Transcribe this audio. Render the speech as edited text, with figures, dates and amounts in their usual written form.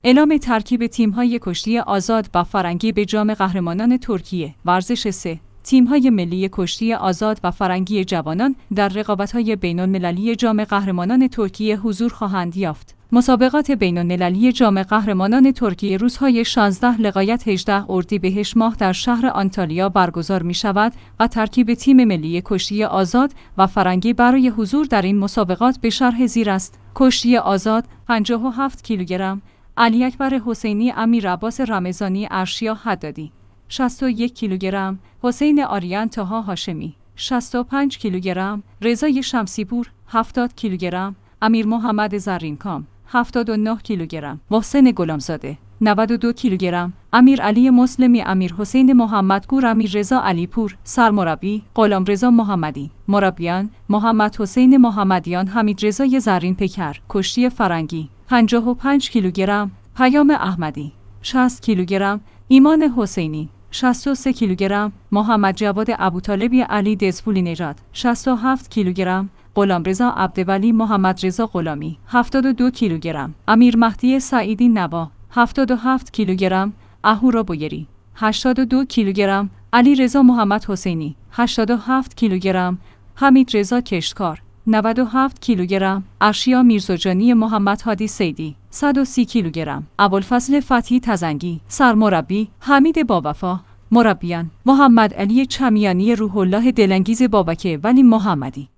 اعلام ترکیب تیم‌های کشتی آزاد و فرنگی به جام قهرمانان ترکیه. ورزش 3. تیم‌های ملی کشتی آزاد و فرنگی جوانان در رقابت‌های بین‌المللی جام قهرمانان ترکیه حضور خواهند یافت. مسابقات بین‌المللی جام قهرمانان ترکیه روزهای 16 لغایت 18 اردیبهشت ماه در شهر آنتالیا برگزار می‌شود و ترکیب تیم ملی کشتی آزاد و فرنگی برای حضور در این مسابقات به شرح زیر است. کشتی آزاد 57 کیلوگرم، علی اکبر حسینی، امیر عباس رمضانی، ارشیا حدادی 61 کیلوگرم، حسین آریان، طاها هاشمی 65 کیلوگرم، رضای شمسیپور 70 کیلوگرم، امیر محمد زرینکام 79 کیلوگرم، محسن غلامزاده 92 کیلوگرم، امیر علی مسلمی، امیر حسین محمدپور، امیر رضا علیپور. سرمربی غلامرضا محمدی. مربیان محمد حسین محمدیان، حمید رضای زرین پیکر. کشتی فرنگی 55 کیلوگرم، پیام احمدی 60 کیلوگرم، ایمان حسینی 63 کیلوگرم، محمد جواد ابوطالبی، علی دزفولی نژاد 67 کیلوگرم، غلامرضا عبدولی، محمد رضا غلامی 72 کیلوگرم، امیر مهدی سعیدی نوا 77 کیلوگرم، اهورا بویری 82 کیلوگرم، علی رضا محمد حسینی 87 کیلوگرم، حمید رضا کشتکار 97 کیلوگرم، ارشیا میرزوجانی، محمد هادی سیدی 130 کیلوگرم، ابوالفضل فتحی تزنگی. سرمربی حمید باوفا. مربیان محمد علی چمیانی، روح الله دلانگیز، بابک ولی محمدی.